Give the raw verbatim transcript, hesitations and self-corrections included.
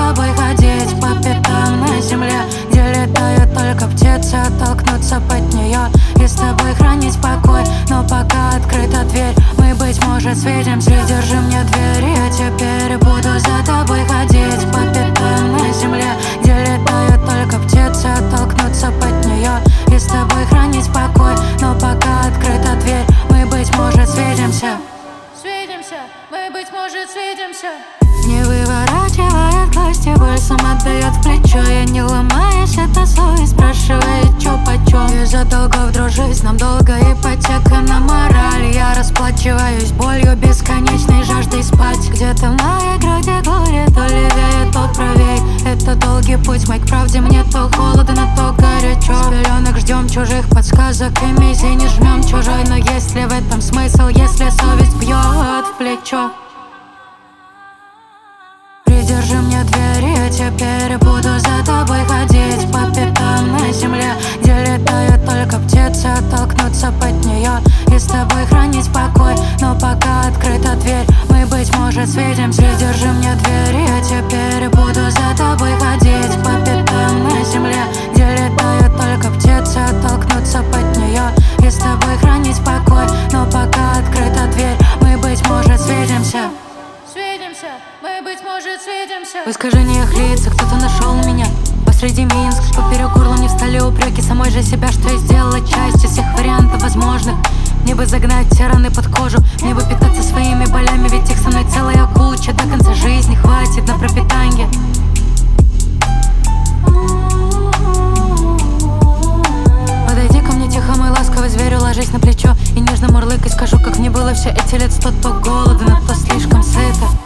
тобой ходить по пятам на земле, где летают только птицы, оттолкнуться под нее и с тобой хранить покой. Но пока открыта дверь, мы, быть может, светимся. Придержи мне дверь, я теперь буду за тобой ходить по пятам на земле, где летают только птицы, оттолкнуться под нее и с тобой хранить покой. Но пока открыта дверь, мы, быть может, светимся. Светимся, мы, быть может, светимся. Не выворачивает кости, боль сам отдает в плечо. Я не ломаюсь, это совесть спрашивает, чё почём. Из-за долгов дружить нам долго, ипотека на мораль. Я расплачиваюсь болью, бесконечной жаждой спать. Где-то в моей груди горе, то левее, то правей. Это долгий путь, мой к правде, мне то холодно, то горячо. С пеленок ждем чужих подсказок и мизинец жмем чужой. Но есть ли в этом смысл, если совесть бьет в плечо? Придержи мне дверь, я теперь буду за тобой ходить по пятам на земле, где летают только птицы, оттолкнуться под нее и с тобой хранить покой. Но пока открыта дверь, мы, быть может, светимся. Придержи мне дверь, я теперь буду за тобой ходить по пятам на земле, где летают только птицы, оттолкнуться под нее и с тобой хранить покой. Но пока открыта дверь, мы, быть может, светимся. Светимся, мы, быть может, светимся. В искажениях лица кто-то нашел меня посреди Минска. Поперек горла не встали упреки самой же себя, что я сделала частью всех вариантов возможных. Мне бы загнать все раны под кожу, мне бы питаться своими болями, ведь их со мной целая куча. До конца жизни хватит на пропитанье. Подойди ко мне тихо, мой ласковый зверь, ложись на плечо и нежно мурлыкай. Скажу, как мне было все эти лет сто. То голодно, то слишком сыто.